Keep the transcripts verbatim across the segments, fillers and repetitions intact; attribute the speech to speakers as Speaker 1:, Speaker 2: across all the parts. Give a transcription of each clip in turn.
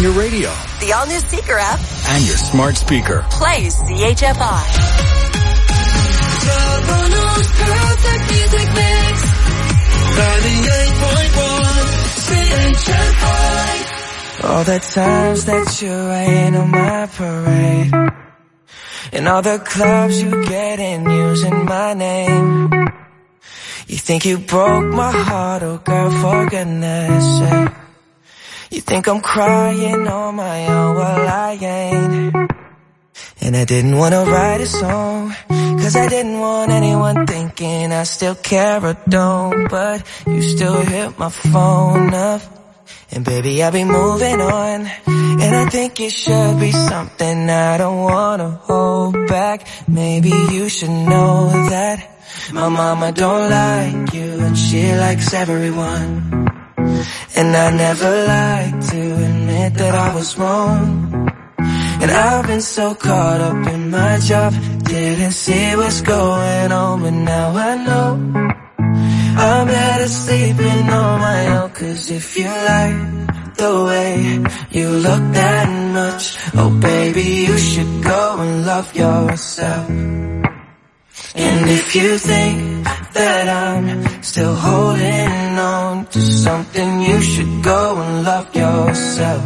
Speaker 1: your radio,
Speaker 2: the all-new Seeker app,
Speaker 1: and your smart speaker.
Speaker 2: Play C H F I.
Speaker 3: Toronto's perfect music mix. ninety-eight point one C H F I.
Speaker 4: All the times that you rain on my parade, and all the clubs you get in using my name. You think you broke my heart, oh girl, for goodness sake. You think I'm crying on my own, well I ain't. And I didn't wanna write a song, cause I didn't want anyone thinking I still care or don't. But you still hit my phone up, and baby I'll be moving on. And I think it should be something I don't wanna hold back. Maybe you should know that my mama don't like you, and she likes everyone. And I never like to admit that I was wrong. And I've been so caught up in my job, didn't see what's going on. But now I know I'm better sleeping on my own. Cause if you like the way you look that much, oh baby, you should go and love yourself. And if you think that I'm still holding on to something, you should go and love yourself.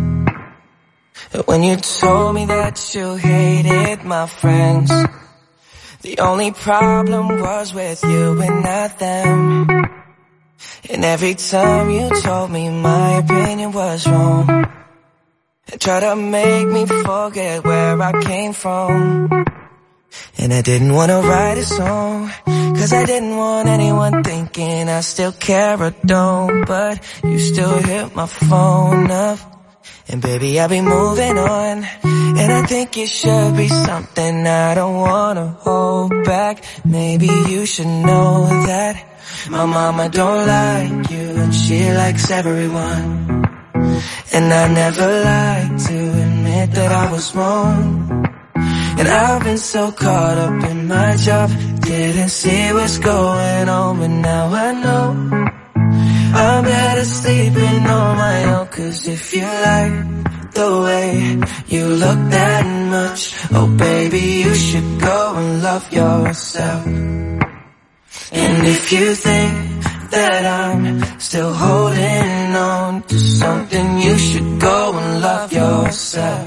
Speaker 4: When you told me that you hated my friends, the only problem was with you and not them. And every time you told me my opinion was wrong, and tried to make me forget where I came from. And I didn't wanna write a song, cause I didn't want anyone thinking I still care or don't. But you still hit my phone up, and baby I'll be moving on. And I think it should be something I don't wanna hold back. Maybe you should know that my mama don't like you, and she likes everyone. And I never like to admit that I was wrong. And I've been so caught up in my job, didn't see what's going on. But now I know I'm better sleeping on my own. Cause if you like the way you look that much, oh baby, you should go and love yourself. And if you think that I'm still holding on to something, you should go and love yourself.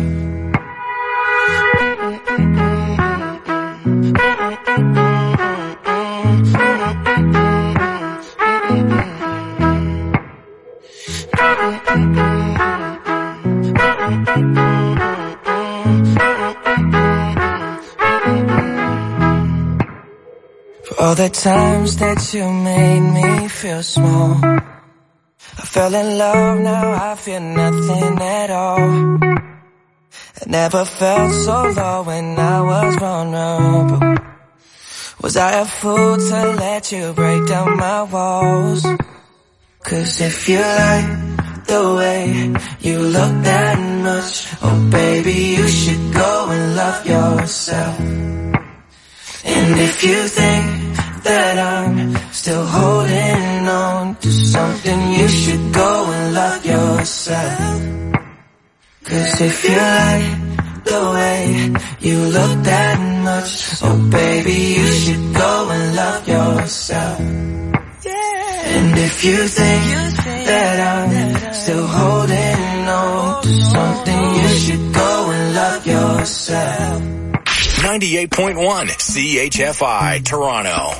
Speaker 4: For all the times that you made me feel small, I fell in love, now I feel nothing at all. I never felt so low when I was vulnerable. Was I a fool to let you break down my walls? Cause if you like the way you look that much, oh baby, you should go and love yourself. And if you think that I'm still holding on to something, you should go and love yourself. Cause if you like the way you look that much, oh baby, you should go and love yourself. And if you think that I'm still holding on to something, you should go and love yourself.
Speaker 1: ninety-eight point one C H F I, Toronto.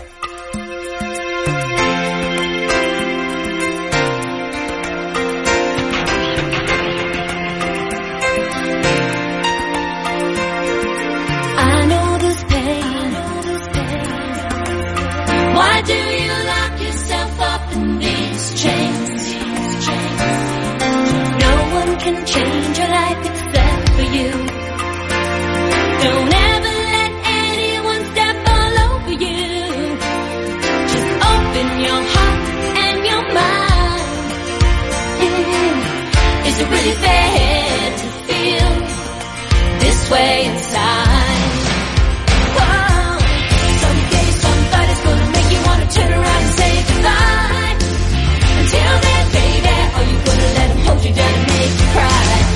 Speaker 5: Why do you lock yourself up in these chains? No one can change your life except for you. Don't ever let anyone step all over you. Just open your heart and your mind. Mm. Is it really fair to feel this way inside? Turn around and say goodbye. Until then, baby, are you gonna let him hold you down and make you cry?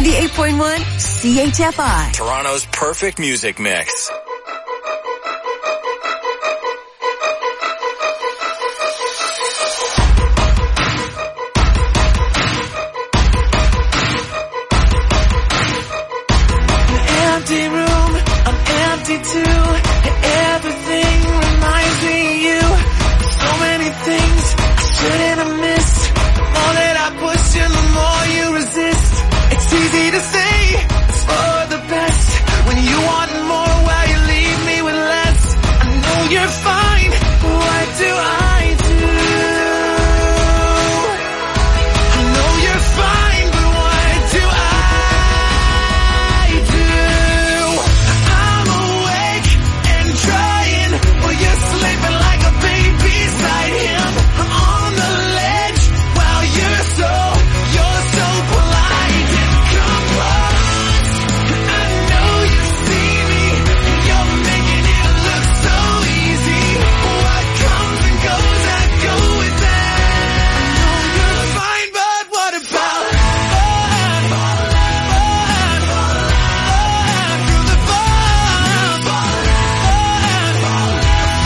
Speaker 2: ninety-eight point one C H F I.
Speaker 1: Toronto's perfect music mix.
Speaker 4: Empty room, I'm empty too. Everything reminds me of you. So many things I shouldn't have missed. The more that I push you, the more you resist. It's easy to say it's for the best when you want more while you leave me with less. I know you're fine, what do I do? I know you're fine, but what do I do? I'm awake and trying while you're sleeping like a baby beside him. I'm on the ledge while you're so, you're so polite and composed. I know you see me and you're making it look so easy. What comes and goes, I go with that. I know you're fine, but what about fun? Fun, fun, fun, through the fun, fun, fun,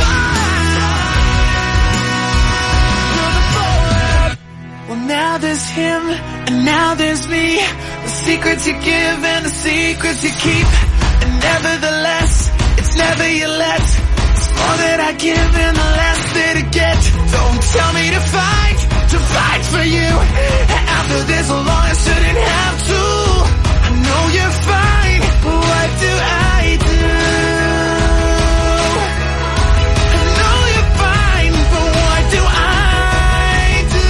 Speaker 4: fun, through the fun. Well, now there's him, and now there's me. The secrets you give and the secrets you keep. And nevertheless, it's never your let. It's more that I give and the less that I get. Don't tell me to fight, to fight for you. After this long, I shouldn't have to. I know you're fine, what do I do? I know you're fine, but what do I do?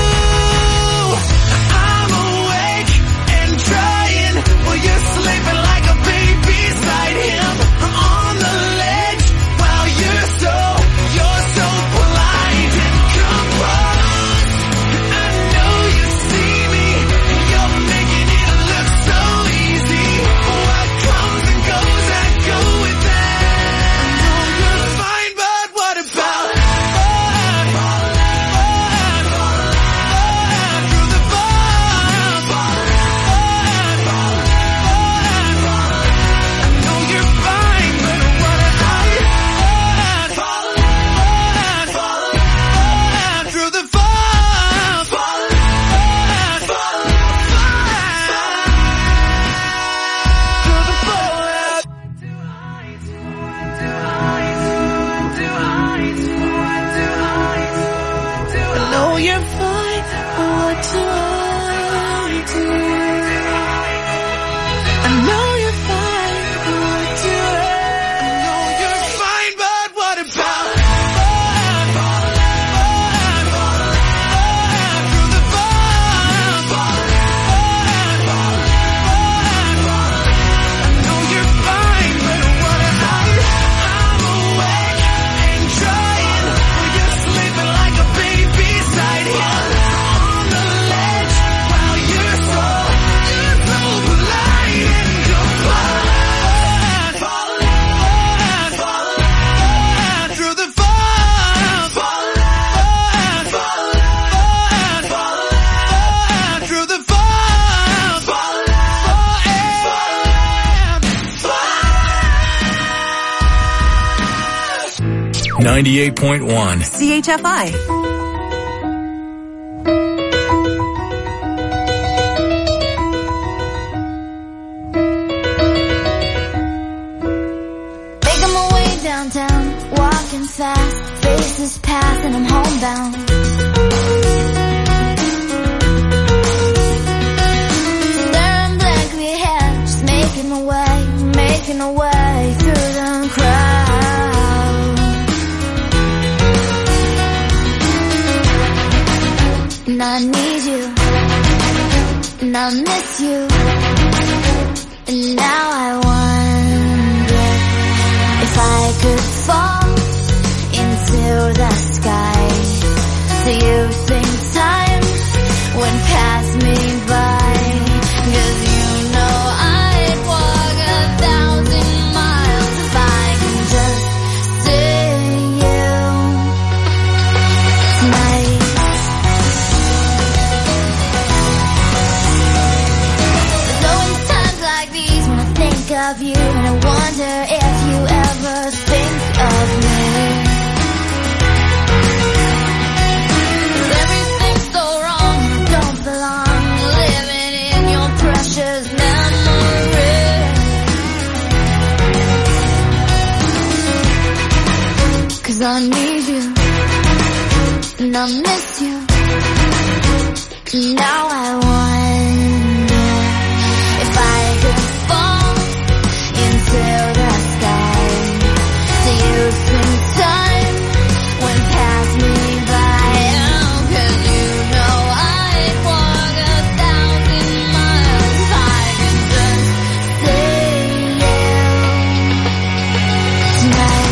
Speaker 4: I'm awake and trying while you're sleeping like a baby beside him. I'm on the ledge while you're so, you're so polite and composed. I know you see me, you're making it look so easy. What comes and goes, I go with that. I know you're fine, but what about fun? Fun, fun, fun, through the fun, fun, fun, fun, fun. I know you're fine, but what about fun? Fun, fun, fun, through the fun, fun, fun, fun, through the fun. I know you're fine, but what do I do? I know you're fine, but what do I? I know you're fine, but what about fun? Fun, fun, fun, through the fun, fun, fun, fun, fun. I know you're fine, but what about? I'm awake and trying while you're sleeping like a baby beside him. On the ledge while you're so, you're so polite and composed. Fun, fun, fun, through the fun, fun, fun, fun, fun, through the fun, fun, fun.
Speaker 1: ninety-eight point one.
Speaker 2: C H F I.
Speaker 5: Making my way downtown, walking fast, faces pass and I'm homebound. Staring blankly ahead, just making my way, making my way through the crowd. And I need you, and I miss you, and now I wonder if I could fall into the sky. Do you think time would pass me by? 'Cause you know I'd walk a thousand miles if I can just see you tonight. 'Cause I need you, and I miss you. Now I wonder if I could fall into the sky. Do you think time went past me by? Oh, 'cause you know I'd walk a thousand miles if I could just see you tonight.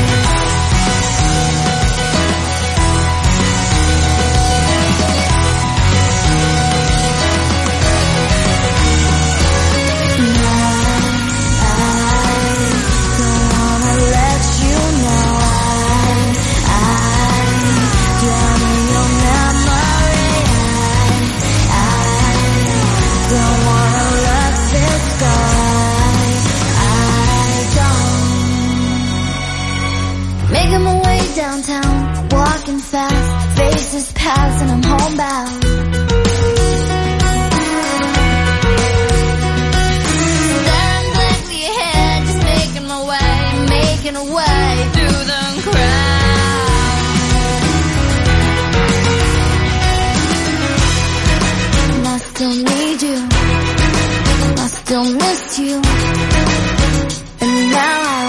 Speaker 5: Making my way downtown, walking fast, faces pass and I'm homebound. Staring blankly ahead, just making my way, making a way through the crowd. And I still need you, I still miss you, and now I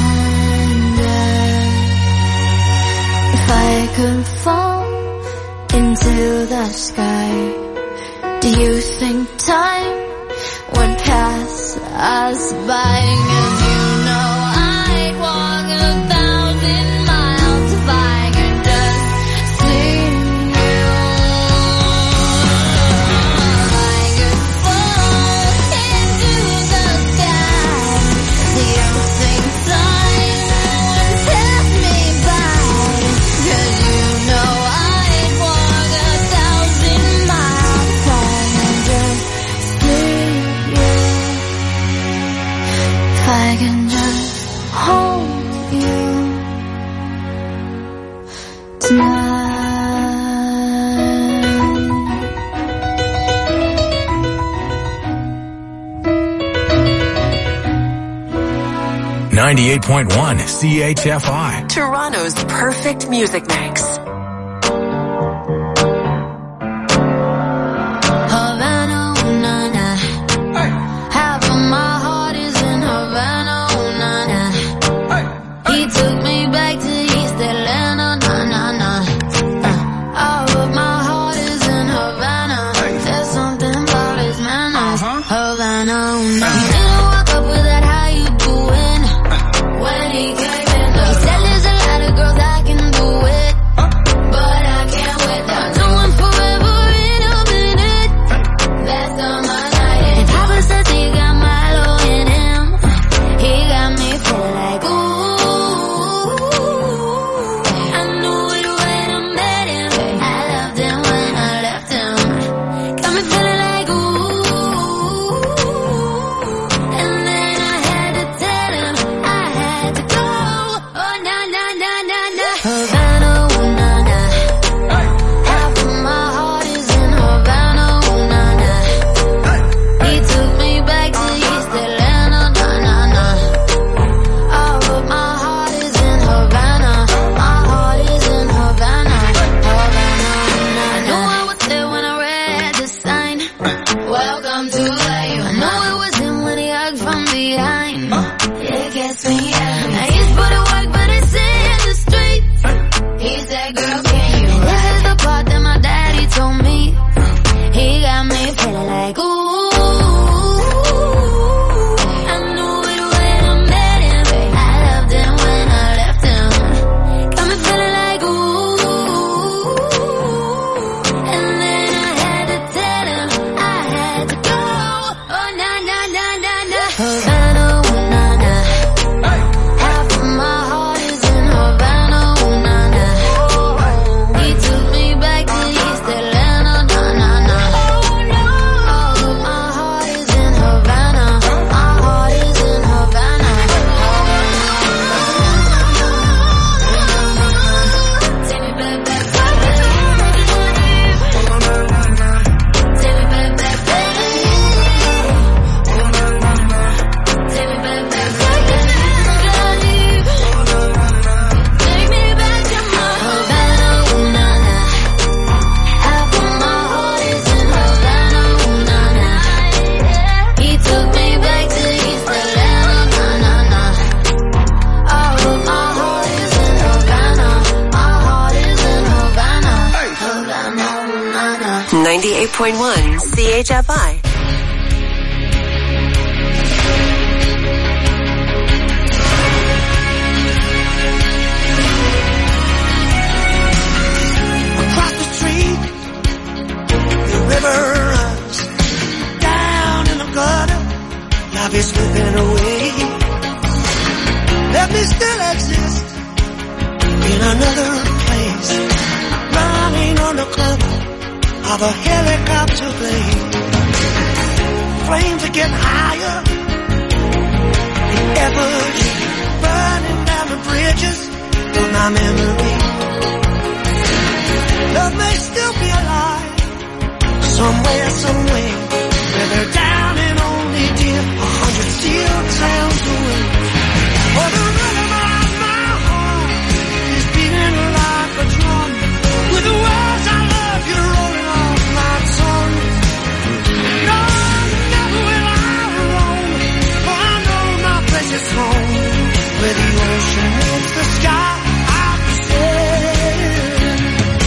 Speaker 5: I could fall into the sky. Do you think time would pass us by? 'Cause you know I'd walk a thousand miles if I could just see you. I could fall into the sky. Do you think time would pass me by? 'Cause you know I'd walk a thousand miles if I can just see you. If I can just hold you tonight.
Speaker 1: ninety-eight point one C H F I.
Speaker 2: Toronto's perfect music mix.
Speaker 5: Havana, oh, na, na. Half of my heart is in Havana, oh, na, na. He took me back to East Atlanta, na, na, na. Uh, all of my heart is in Havana. There's something about his manners. Havana, oh, na. He didn't walk up with that, how you doing? When he came in, he said there's a lot of girls I can do it, but I can't wait. I know I'm forever in a minute. That's all my life. And Papa says he got Milo in him. He got me feeling like ooh. I knew it when I met him. I loved him when I left him. Got me feeling like ooh. And then I had to tell him I had to go.
Speaker 2: ninety-eight point one C H F I.
Speaker 3: Across the street, the river runs down in the gutter. Life is slipping away. Let me still exist in another place, running on the cover of a helicopter blade. Flames are getting higher, the efforts burning down the bridges of my memory. Love may still be alive, somewhere, somewhere, where they're down and only dear, a hundred steel towns away. For the rhythm of my heart is beating like a drum, with the words I love you rolling off my tongue. No, never will I roam, for I know my place is home, where the ocean meets the sky. I'll be sailing.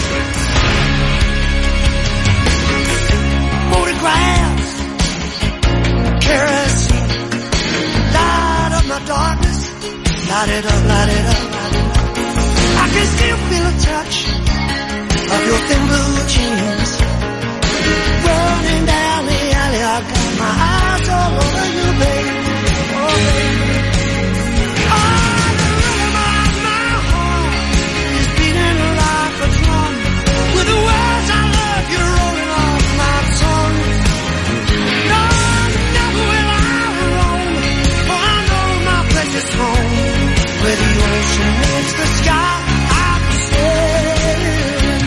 Speaker 3: Photographs, kerosene, light up my darkness. Light it up, light it up, light it up. I can still feel a touch of your thin blue jeans running down the alley. I got my eyes all over you, baby. Oh, baby. Oh, the rhythm of my heart is beating like a drum, with the words I love you rolling off my tongue. No, never will I roam, for I know my place is home, where the ocean meets the sky. I'll be sailing.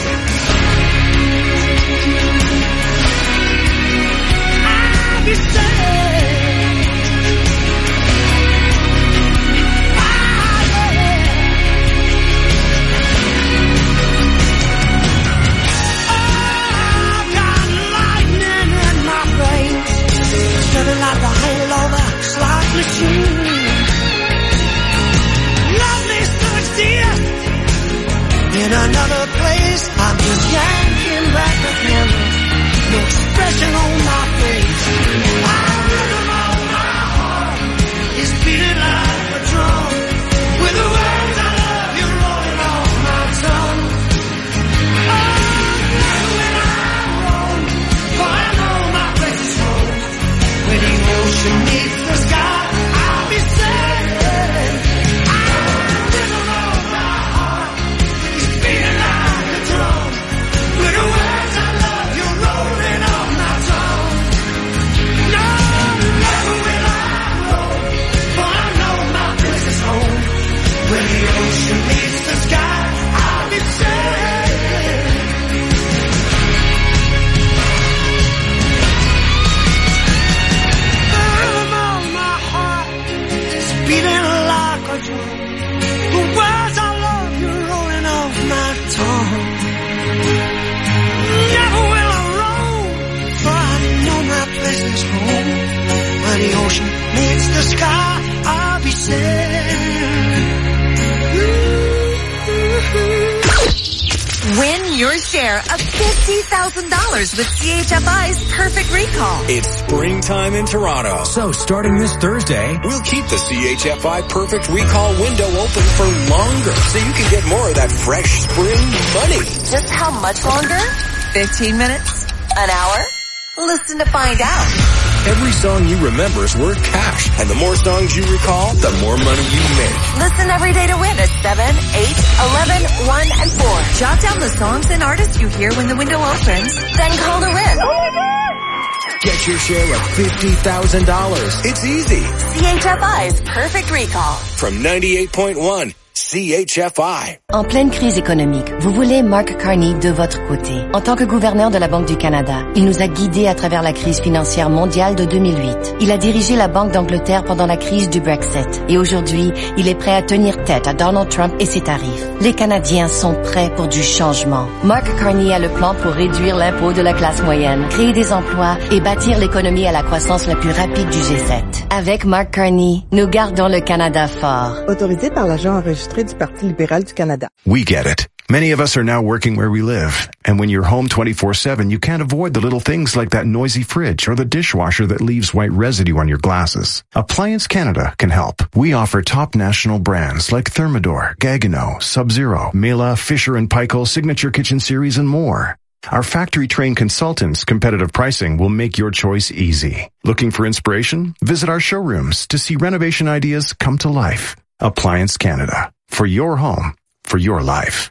Speaker 3: I'll be sailing. Ah, yeah. I've got lightning in my veins, spreading like a halo of a slot machine. In another place, I'm just yanking back the camera, no expression on my face. My rhythm of my heart is beating like a drum, with the words I love you rolling off my tongue. Oh, never will I roam, for I know my place is home, where the ocean meets the sky. I'll be sailing. When the ocean meets the sky, I'll be sailing. The rhythm of my heart is beating like a drum, the words I love you rolling off my tongue. Never will I roam, for I know my place is home, where the ocean meets the sky, I'll be sailing.
Speaker 2: Win your share of fifty thousand dollars with C H F I's Perfect Recall.
Speaker 1: It's springtime in Toronto. So starting this Thursday, we'll keep the C H F I Perfect Recall window open for longer so you can get more of that fresh spring money.
Speaker 2: Just how much longer? fifteen minutes? An hour? Listen to find out.
Speaker 1: Every song you remember is worth cash, and the more songs you recall, the more money you make.
Speaker 2: Listen every day to win at seven, eight, eleven, one, and four. Jot down the songs and artists you hear when the window opens, then call to win. Oh my God!
Speaker 1: Get your share of fifty thousand dollars. It's easy.
Speaker 2: C H F I's Perfect Recall.
Speaker 1: From ninety-eight point one C H F I.
Speaker 6: En pleine crise économique, vous voulez Mark Carney de votre côté. En tant que gouverneur de la Banque du Canada, il nous a guidés à travers la crise financière mondiale de deux mille huit. Il a dirigé la Banque d'Angleterre pendant la crise du Brexit. Et aujourd'hui, il est prêt à tenir tête à Donald Trump et ses tarifs. Les Canadiens sont prêts pour du changement. Mark Carney a le plan pour réduire l'impôt de la classe moyenne, créer des emplois et bâtir l'économie à la croissance la plus rapide du G sept. Avec Mark Carney, nous gardons le Canada fort. fort.
Speaker 7: Autorisé par l'agent enregistré du Parti libéral du Canada.
Speaker 8: We get it. Many of us are now working where we live. And when you're home twenty-four seven, you can't avoid the little things like that noisy fridge or the dishwasher that leaves white residue on your glasses. Appliance Canada can help. We offer top national brands like Thermador, Gaggenau, Sub-Zero, Mela, Fisher and Paykel, Signature Kitchen Series, and more. Our factory-trained consultants' competitive pricing will make your choice easy. Looking for inspiration? Visit our showrooms to see renovation ideas come to life. Appliance Canada. For your home. For your life.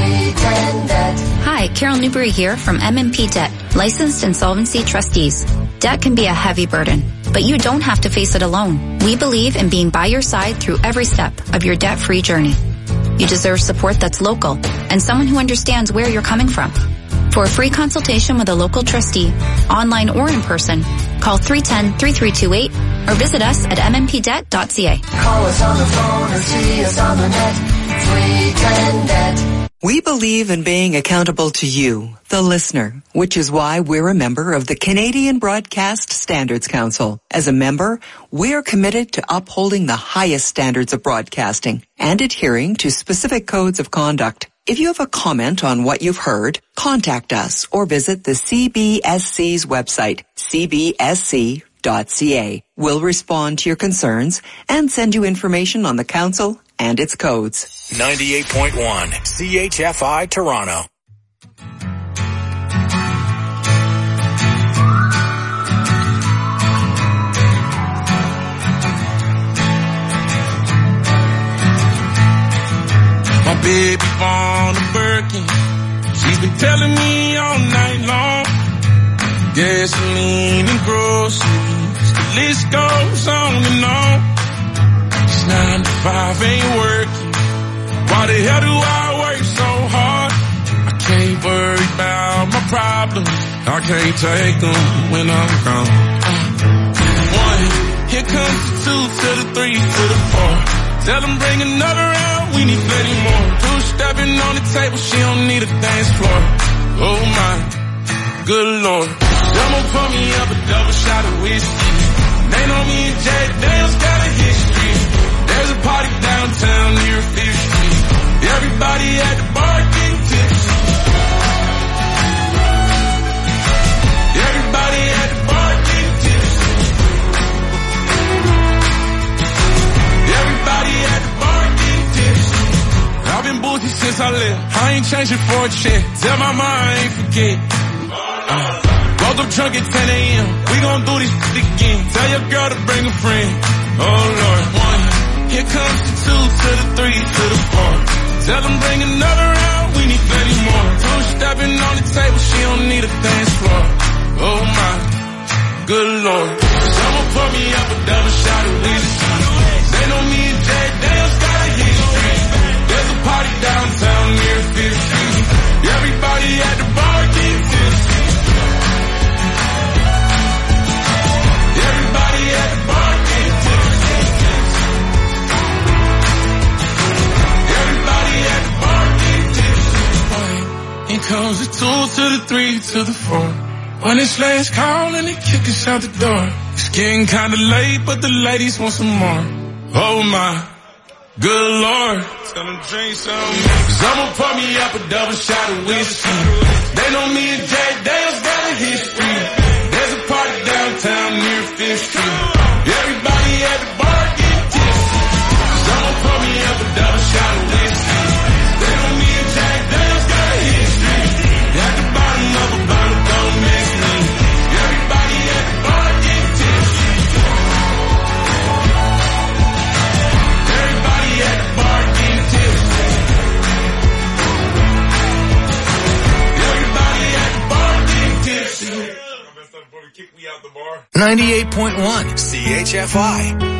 Speaker 9: Hi, Carol Newberry here from M and P Debt, licensed insolvency trustees. Debt can be a heavy burden, but you don't have to face it alone. We believe in being by your side through every step of your debt-free journey. You deserve support that's local and someone who understands where you're coming from. For a free consultation with a local trustee, online or in person, call three one zero, three three two eight or visit us at m m p debt dot c a.
Speaker 3: Call us on the phone or see us on the net. three ten debt.
Speaker 10: We believe in being accountable to you, the listener, which is why we're a member of the Canadian Broadcast Standards Council. As a member, we're committed to upholding the highest standards of broadcasting and adhering to specific codes of conduct. If you have a comment on what you've heard, contact us or visit the C B S C's website, c b s c dot c a. We'll respond to your concerns and send you information on the council and its codes.
Speaker 1: ninety-eight point one C H F I Toronto.
Speaker 11: My baby born a Birkin. She's been telling me all night long. Gasoline and groceries, the list goes on and on. It's nine to five, ain't working. Why the hell do I work so hard? I can't worry about my problems. I can't take them when I'm gone. One, here comes the two to the three to the four. Tell them bring another round, we need plenty more. Two stepping on the table, she don't need a dance floor. Oh my, good lord. Someone pour me up a double shot of whiskey. They know me and Jack Daniels got a history. There's a party downtown near Fifth Street. Everybody at the bar getting tipsy. Everybody at the bar getting tipsy. Everybody at the bar getting tipsy. I've been boozy since I left. I ain't changing for a check. Tell my mom I ain't forget. Uh, woke up drunk at ten a.m. We gon' do this shit again. Tell your girl to bring a friend. Oh Lord, one. Here comes the two to the three to the four. Tell them bring another round, we need plenty more. Two stepping on the table, she don't need a dance floor. Oh my, good lord. Someone pour me up a double shot of whiskey. They know me and Jack Daniels got a history. There's a party downtown near Fifth Street. Everybody at the bar getting tipsy. Everybody at the bar getting tipsy. Everybody at the bar getting tipsy. Here comes the two to the three to the four. When it's last call and they kick us out the door. It's getting kinda late, but the ladies want some more. Oh my, good lord. Tell them drink some. Someone pour me up a double shot of whiskey. They know me and Jack Daniels got a history. There's a party downtown near Fifth Street. Everybody at the bar getting tipsy. Someone pour me up a double shot of whiskey. They know me and Jack Daniels got a history. At the bottom of a bottle, don't miss me. Everybody at the bar getting tipsy. Everybody at the bar getting tipsy. Everybody at the bar getting tipsy.
Speaker 1: ninety-eight point one C H F I.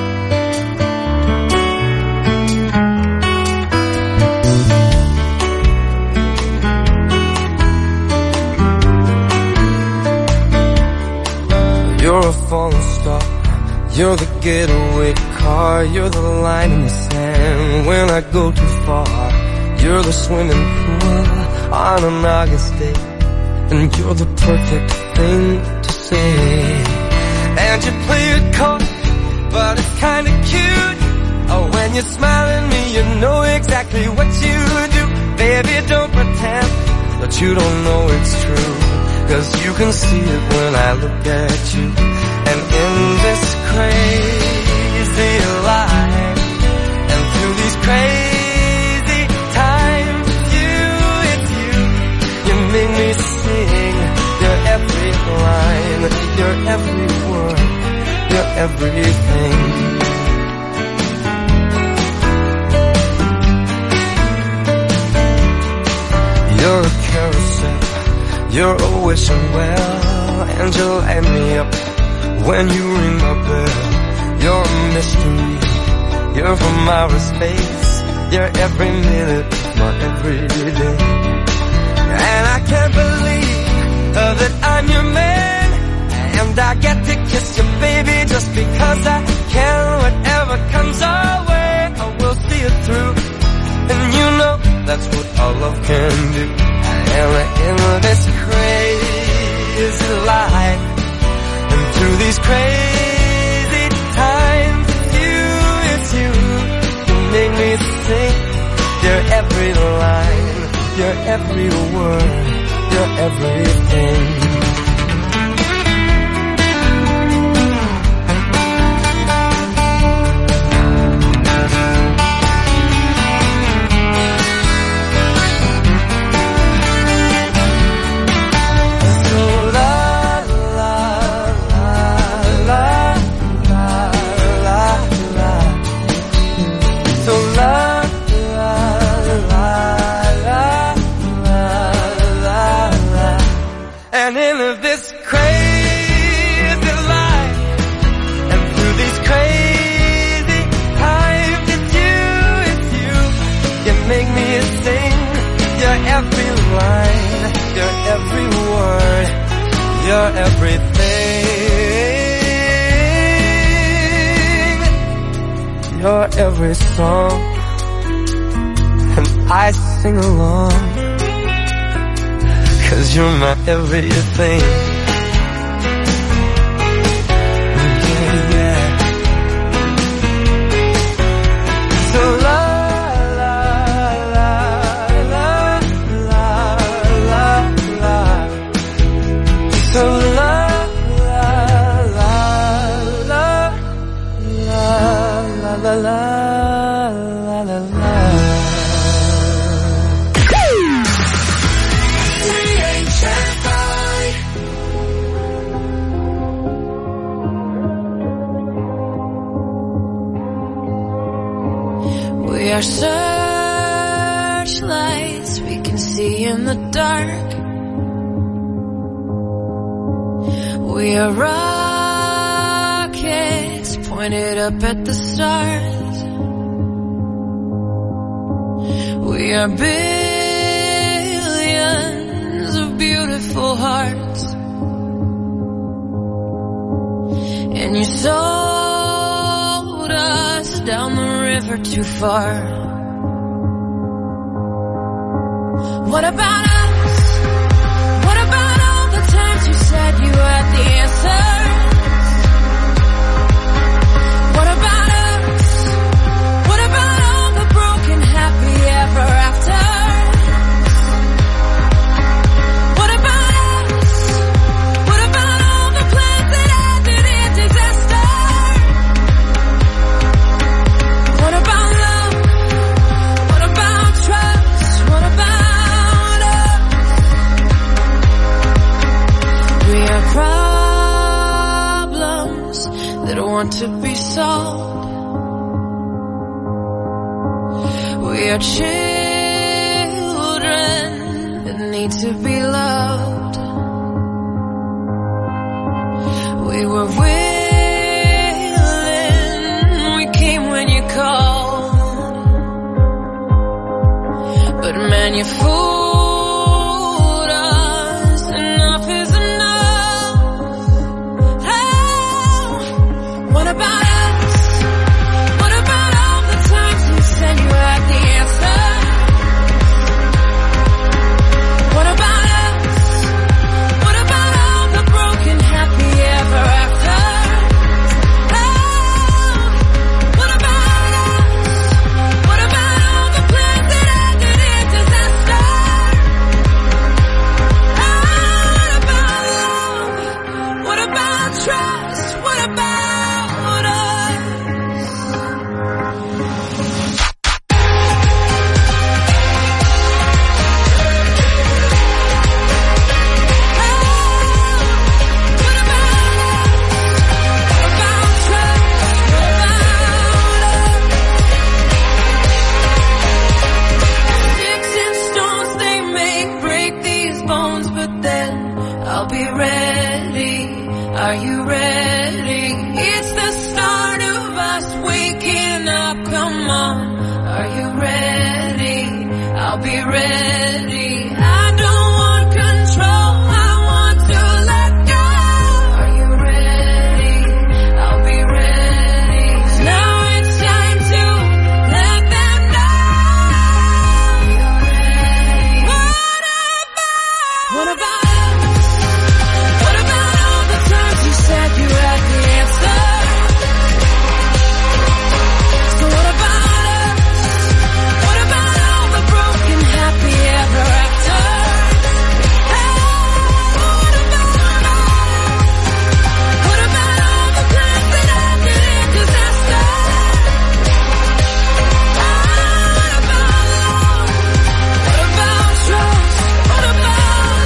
Speaker 4: You're a falling star. You're the getaway car. You're the line in the sand when I go too far. You're the swimming pool on an August day, and you're the perfect thing to say. And you play it cold, but it's kinda cute. Oh, when you smile at me, you know exactly what you do. Baby, don't pretend that you don't know it's true, 'cause you can see it when I look at you. And in this crazy life, and through these crazy times, it's you, it's you. You make me sing your every line, your every word, your everything. You're a carousel, you're always well, and you light me up when you ring my bell. You're a mystery, you're from outer space, you're every minute of my everyday. And I can't believe uh, that I'm your man, and I get to kiss you, baby, just because I can. Whatever comes our way, I will see it through, and you know that's what our love can do. And in this crazy life, and through these crazy times, it's you, it's you. You make me sing your every line, your every word, your everything. And in this crazy life, and through these crazy times, it's you, it's you. You make me sing your every line, your every word, your everything, your every song, and I sing along, 'cause you're my everything. Yeah, yeah. So la la la la la la la. So la la la la la la la la la la.
Speaker 12: We are searchlights we can see in the dark. We are rockets pointed up at the stars. We are billions of beautiful hearts, and you sold us down the river too far. What about us? What about all the times you said you had the answers? What about us? What about all the broken happy ever after? What about us? What about all the plans that ended in disaster? What about love? What about trust? What about us? We are problems that want to be solved. We are children that need to be loved. We were willing, we came when you called, but man, you fooled us. Enough is enough. Oh, what about us? What about all the times you said you had the answer? What about us? What about all the broken happy ever after? Oh, what about us? I'll be ready. I don't want control, I want to let go. Are you ready? I'll be ready. Now it's time to let them know you're ready. What about? What about us? What about all the times you said you had the answer? So what about us? What about all the broken happy ever after? Hey, what about us? What about all the plans that ended in disaster? What about love? What about trust? What about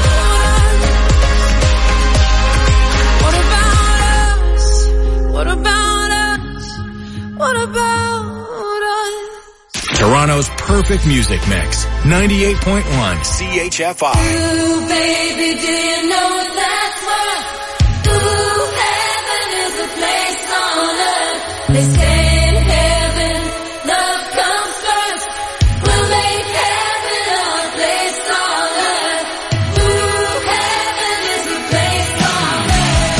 Speaker 12: What about us? What about us? What about us?
Speaker 1: Toronto's perfect music mix. ninety-eight point one C H F I.
Speaker 12: Ooh, baby, do you know that's what? Ooh, heaven is a place on earth. They say in heaven, love comes first. We'll make heaven our place on earth. Ooh, heaven is a place on earth.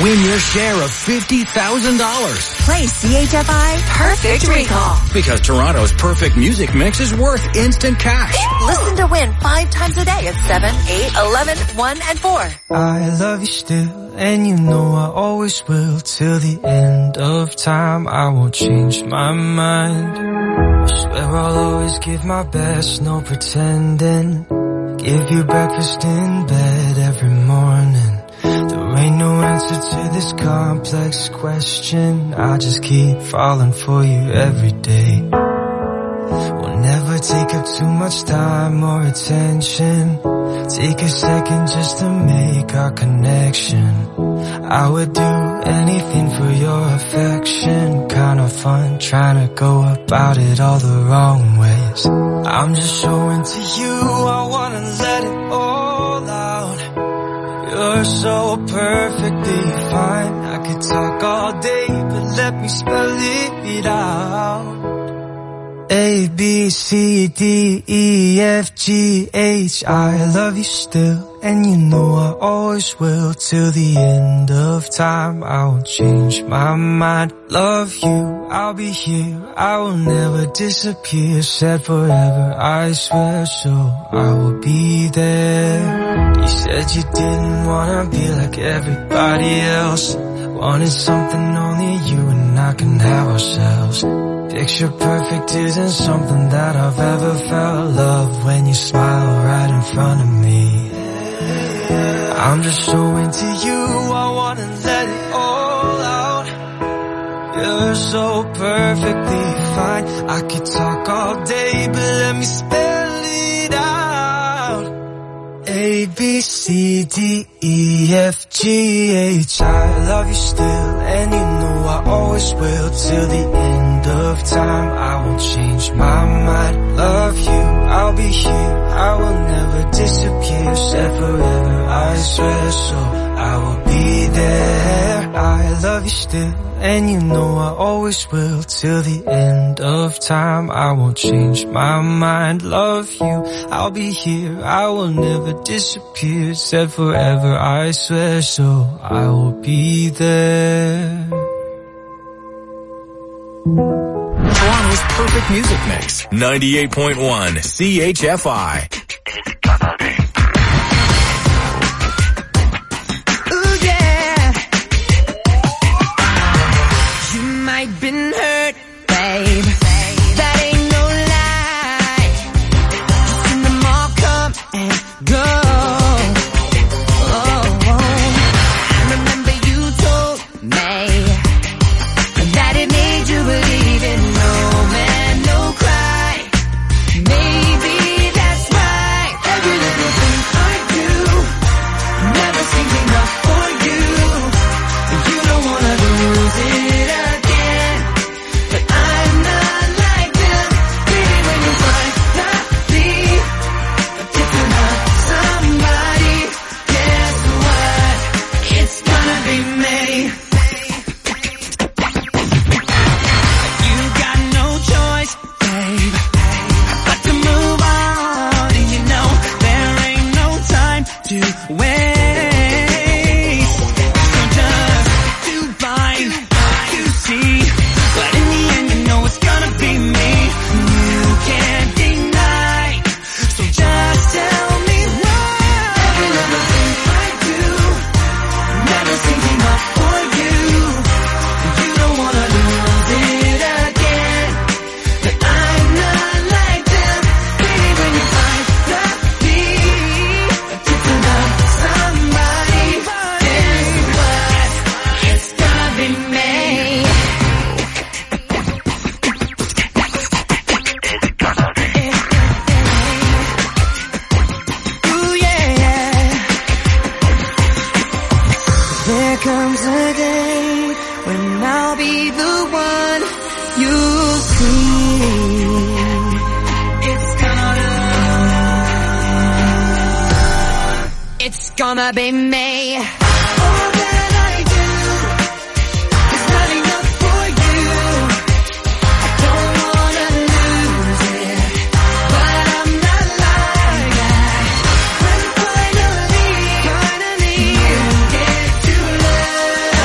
Speaker 1: Win your share of fifty thousand dollars.
Speaker 2: Play C H F I Perfect Recall.
Speaker 1: Because Toronto's perfect music mix is worth instant cash.
Speaker 2: Listen to win five times a day at seven, eight, eleven, one, and four.
Speaker 4: I love you still, and you know I always will. Till the end of time, I won't change my mind. I swear I'll always give my best, no pretending. Give you breakfast in bed every morning. There ain't no answer to this complex question. I just keep falling for you every day. We'll never take up too much time or attention. Take a second just to make our connection. I would do anything for your affection. Kind of fun trying to go about it all the wrong ways. I'm just showing to you, I wanna let it all out. You're so perfectly fine. I could talk all day, but let me spell it out. A, B, C, D, E, F, G, H. I love you still, and you know I always will. Till the end of time, I won't change my mind. Love you, I'll be here, I will never disappear. Said forever, I swear, so I will be there. You said you didn't wanna be like everybody else. Wanted something only you and I can have ourselves. Picture perfect isn't something that I've ever felt. Love when you smile right in front of me. I'm just so into you, I wanna let it all out. You're so perfectly fine. I could talk all day, but let me spell it out. A, B, C, D, E, F, G, H. I love you still, and you know I always will. Till the end of time, I won't change my mind. Love you, I'll be here, I will never disappear. Said forever, I swear, so I will be there. I love you still, and you know I always will. Till the end of time, I won't change my mind. Love you, I'll be here, I will never disappear. Said forever, I swear, so I will be there.
Speaker 1: Toronto's perfect music mix. ninety-eight point one C H F I.
Speaker 4: Ooh, yeah. You might been hurt, babe. That ain't no lie. Seen them all come and go. Oh, I remember you told me that it made you believe in no man, no cry. Maybe that's right. Every little thing I do never seems enough for you. You don't wanna lose it again, but I'm not like them. Baby, when you find that be different of somebody, guess what? It's gonna be me. You got no choice, babe, but to move on. And you know there ain't no time to waste. So just do fine, you see. But in the end, you know it's gonna be me. You can't deny. So just tell me why. Every little thing I do never seems enough for you. You don't wanna lose it again, but I'm not like them. Baby, when you find that be different of somebody, guess what? It's gonna be me. Ooh, yeah. There comes a day when I'll be the one you see. It's gonna, it's gonna be me. All that I do is not enough for you. I don't wanna lose it, but I'm not like that. When finally, finally you get to love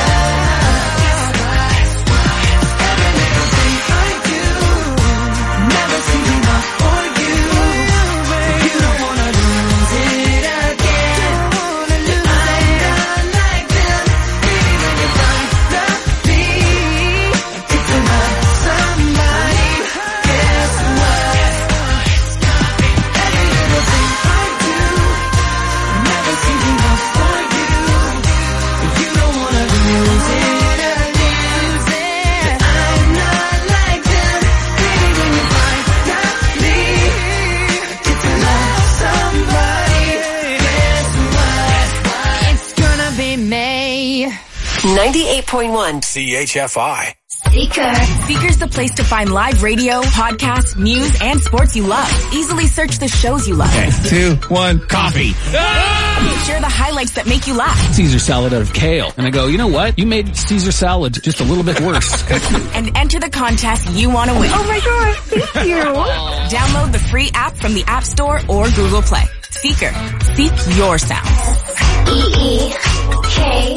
Speaker 2: ninety-eight point one
Speaker 1: C H F I.
Speaker 13: Seeker. Seeker's the place to find live radio, podcasts, news, and sports you love. Easily search the shows you love.
Speaker 14: Okay, two, one, coffee.
Speaker 13: Ah! Share the highlights that make you laugh.
Speaker 14: Caesar salad out of kale. And I go, you know what? You made Caesar salad just a little bit worse.
Speaker 13: And enter the contest you want to win.
Speaker 7: Oh my gosh, thank you.
Speaker 13: Download the free app from the App Store or Google Play. Seeker. Seek your sound.
Speaker 5: E E K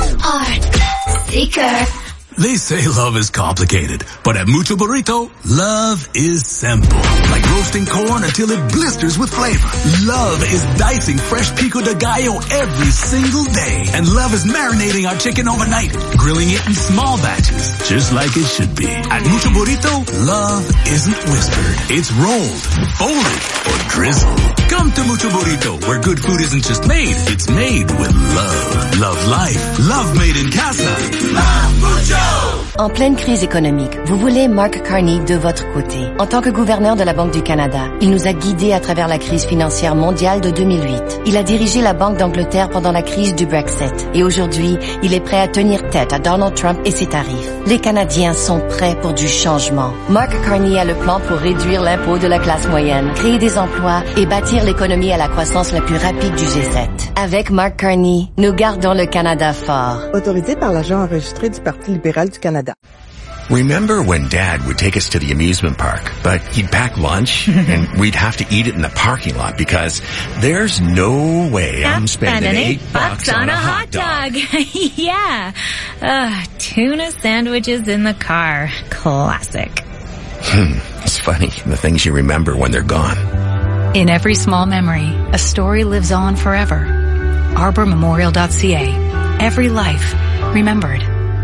Speaker 5: R. Seeker.
Speaker 15: They say love is complicated, but at Mucho Burrito, love is simple. Like roasting corn until it blisters with flavor. Love is dicing fresh pico de gallo every single day. And love is marinating our chicken overnight, grilling it in small batches, just like it should be. At Mucho Burrito, love isn't whispered. It's rolled, folded, or drizzled. Come to Mucho Burrito, where good food isn't just made, it's made with love. Love life. Love made in casa. Love Mucho!
Speaker 6: En pleine crise économique, vous voulez Mark Carney de votre côté. En tant que gouverneur de la Banque du Canada, il nous a guidés à travers la crise financière mondiale de deux mille huit. Il a dirigé la Banque d'Angleterre pendant la crise du Brexit. Et aujourd'hui, il est prêt à tenir tête à Donald Trump et ses tarifs. Les Canadiens sont prêts pour du changement. Mark Carney a le plan pour réduire l'impôt de la classe moyenne, créer des emplois et bâtir l'économie à la croissance la plus rapide du G sept. Avec Mark Carney, nous gardons le Canada fort.
Speaker 7: Autorisé par l'agent enregistré du Parti libéral du Canada.
Speaker 16: Remember when Dad would take us to the amusement park, but he'd pack lunch and we'd have to eat it in the parking lot because there's no way I'm spending eight bucks on a hot dog.
Speaker 17: Yeah. Uh, tuna sandwiches in the car. Classic.
Speaker 16: Hmm. It's funny, the things you remember when they're gone.
Speaker 18: In every small memory, a story lives on forever. arbor memorial dot c a. Every life remembered.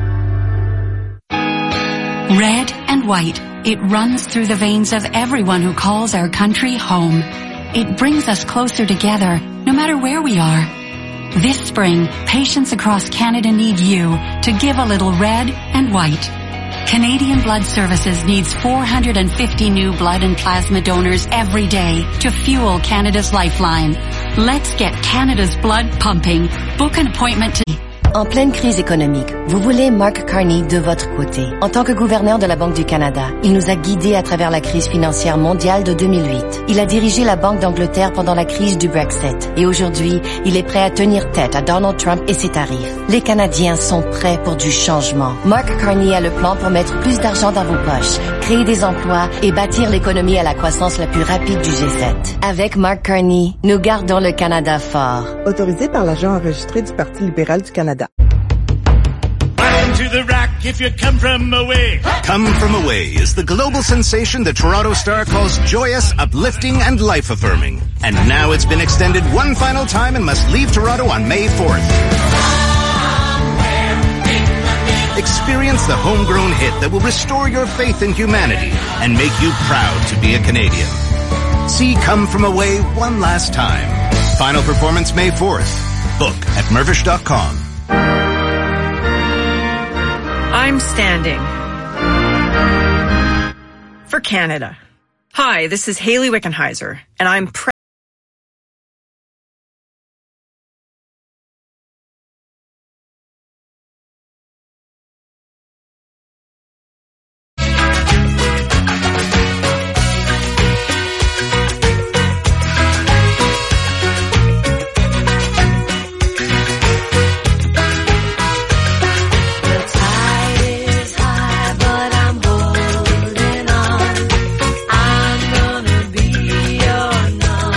Speaker 19: Red and white, it runs through the veins of everyone who calls our country home. It brings us closer together, no matter where we are. This spring, patients across Canada need you to give a little red and white. Canadian Blood Services needs four hundred fifty new blood and plasma donors every day to fuel Canada's lifeline. Let's get Canada's blood pumping. Book an appointment to...
Speaker 6: En pleine crise économique, vous voulez Mark Carney de votre côté. En tant que gouverneur de la Banque du Canada, il nous a guidés à travers la crise financière mondiale de deux mille huit. Il a dirigé la Banque d'Angleterre pendant la crise du Brexit. Et aujourd'hui, il est prêt à tenir tête à Donald Trump et ses tarifs. Les Canadiens sont prêts pour du changement. Mark Carney a le plan pour mettre plus d'argent dans vos poches, créer des emplois et bâtir l'économie à la croissance la plus rapide du G sept. Avec Mark Carney, nous gardons le Canada fort.
Speaker 7: Autorisé par l'agent enregistré du Parti libéral du Canada.
Speaker 20: To the rack if you come from away.
Speaker 21: Come From Away is the global sensation the Toronto Star calls joyous, uplifting, and life-affirming. And now it's been extended one final time and must leave Toronto on May fourth. Experience the homegrown hit that will restore your faith in humanity and make you proud to be a Canadian. See Come From Away one last time. Final performance May fourth. Book at mervish dot com.
Speaker 22: I'm standing for Canada. Hi, this is Haley Wickenheiser, and I'm proud
Speaker 12: I'm gonna be your number.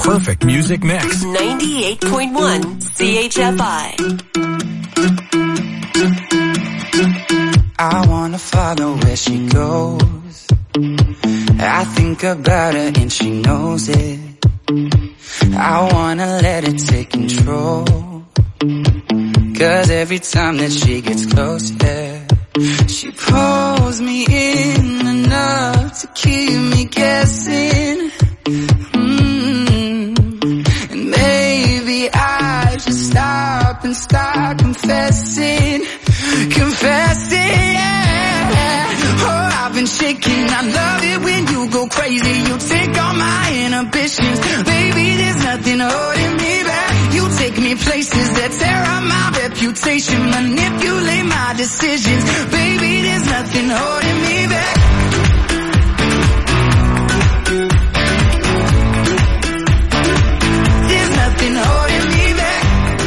Speaker 1: perfect music mix.
Speaker 2: ninety-eight point one C H F I.
Speaker 4: I wanna follow where she goes. I think about her and she knows it. I wanna let it take control. Cause every time that she gets close, yeah, she pulls me in enough to keep me guessing. Mm-hmm. And maybe I should stop and start confessing. Confessing, yeah. Oh, I've been shaking. I love it when you go crazy. You take all my inhibitions. Baby, there's nothing holding me back. You take me places that tear up my reputation. Manipulate my decisions. Baby, there's nothing holding me back. There's nothing holding me back.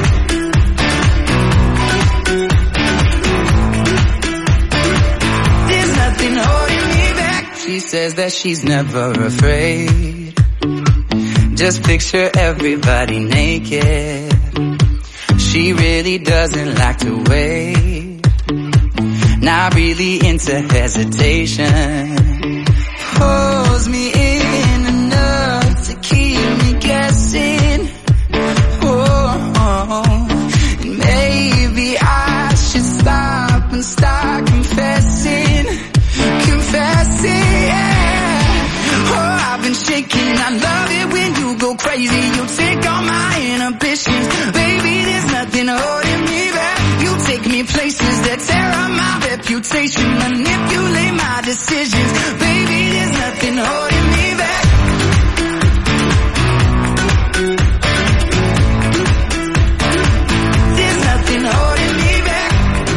Speaker 4: There's nothing holding me back. She says that she's never afraid. Just picture everybody naked. She really doesn't like to wait. Not really into hesitation. Pulls me in enough to keep me guessing. Oh, oh. And maybe I should stop and start confessing. Confessing, yeah. Oh, I've been shaking. I love it when you go crazy. You take all my inhibitions. Baby, there's nothing holding me back. You take me places that tear up my reputation. Manipulate my decisions. Baby, there's nothing holding me back. There's nothing holding me back.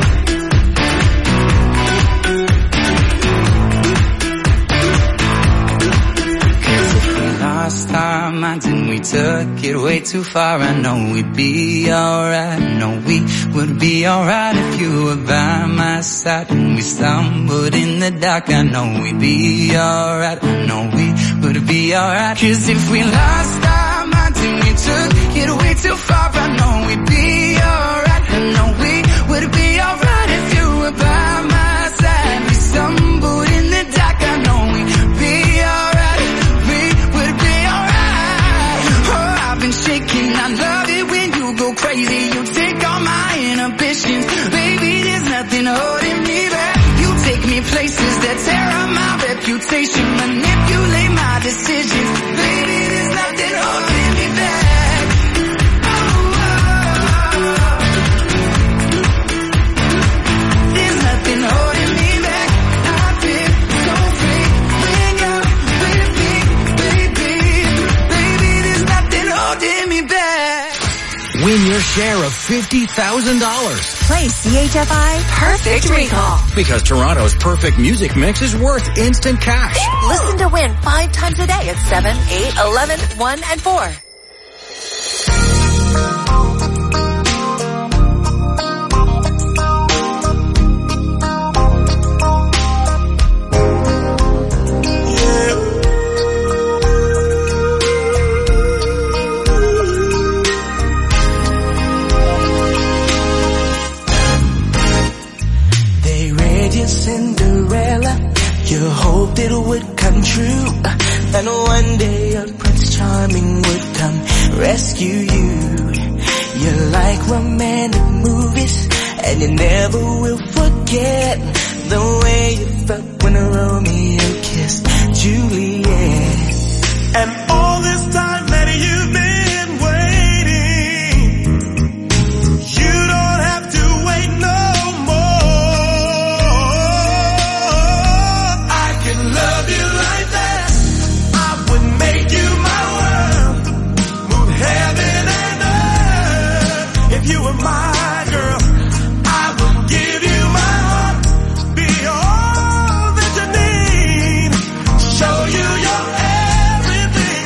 Speaker 4: Cause if we lost our minds and we took it way too far, I know we'd be alright. I know we would be alright if you were by my side. When we stumbled in the dark, I know we'd be alright. I know we would be alright. Cause if we lost our minds and we took it way too far, I know we'd be alright. I know we would be alright if you were by my side. We stumbled in the dark, I know we'd be alright. We would be alright. Oh, I've been shaking. I love it when you go crazy. You take all my inhibitions. Baby, there's nothing holding me back. You take me places that tear up my reputation. Manipulate my decisions. Baby, there's nothing holding me back. Oh, oh, oh. There's nothing holding me back. I feel so free when you're with me, baby. Baby, there's nothing holding me back.
Speaker 1: Win your share of fifty thousand dollars.
Speaker 2: Play C H F I Perfect Recall.
Speaker 1: Because Toronto's perfect music mix is worth instant cash.
Speaker 2: Listen to win five times a day at seven, eight, eleven, one, and four.
Speaker 4: Cinderella, you hoped it would come true, and one day a Prince Charming would come rescue you. You like romantic movies, and you never will forget the way you felt when Romeo kissed Juliet. And all this time that you've been waiting, you don't have to wait no love you like that. I would make you my world, move heaven and earth. If you were my girl, I would give you my heart, be all that you need, show you your everything.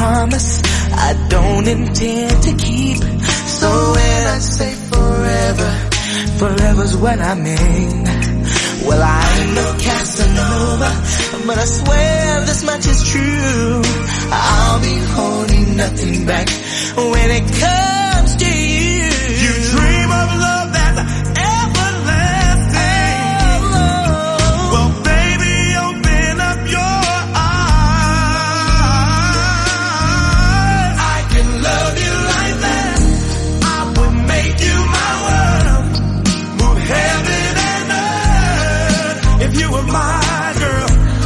Speaker 4: promise I don't intend to keep. So when I say forever, forever's what I mean. Well, I ain't no Casanova, but I swear this much is true. I'll be holding nothing back when it comes to you.
Speaker 11: You dream of love that's everlasting. Oh, well, baby, open up your eyes.
Speaker 4: I can love you like that. I will make you my world. Move heaven and earth if you were my girl.